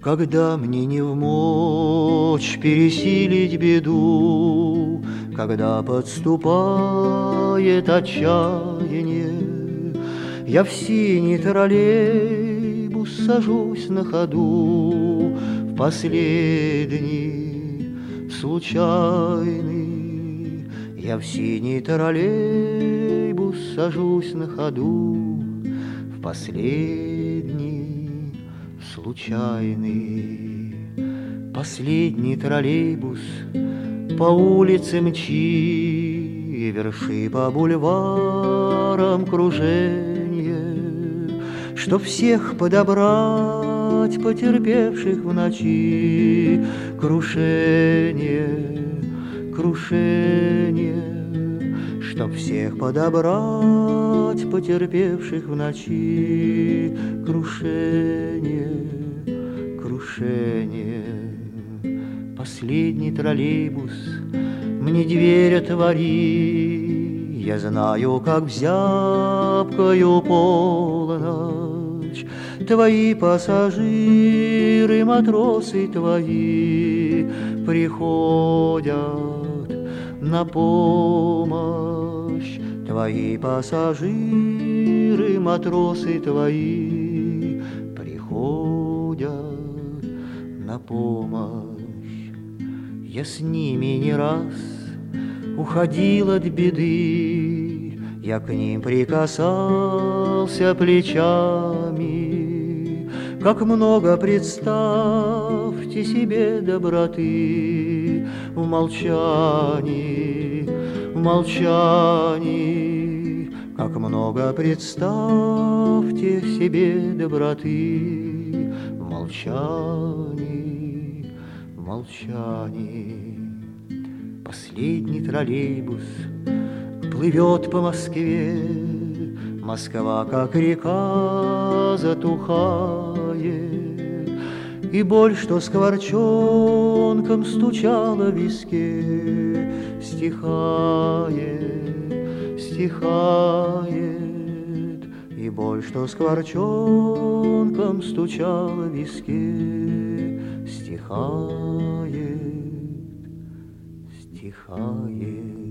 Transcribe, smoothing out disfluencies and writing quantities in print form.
Когда мне не вмочь пересилить беду, когда подступает отчаяние, я в синий троллейбус сажусь на ходу, в последний случайный. Я в синий троллейбус сажусь на ходу, в последний случайный. Последний троллейбус по улице мчи, верши по бульварам круженье, чтоб всех подобрать, потерпевших в ночи крушение, крушение. Чтоб всех подобрать, потерпевших в ночи крушение, крушение. Последний троллейбус мне дверь отвори, я знаю, как в зябкую полночь твои пассажиры, матросы твои приходят на помощь. Твои пассажиры, матросы твои приходят на помощь. Я с ними не раз уходил от беды, я к ним прикасался плечами. Как много, представьте себе, доброты в молчании, в молчании. Как много, представьте себе, доброты в молчании, в молчании. Последний троллейбус плывет по Москве, Москва, как река, затухает, и боль, что скворчонком стучала в виске, стихает, стихает. И боль, что скворчонком стучала в виске, стихает, стихает.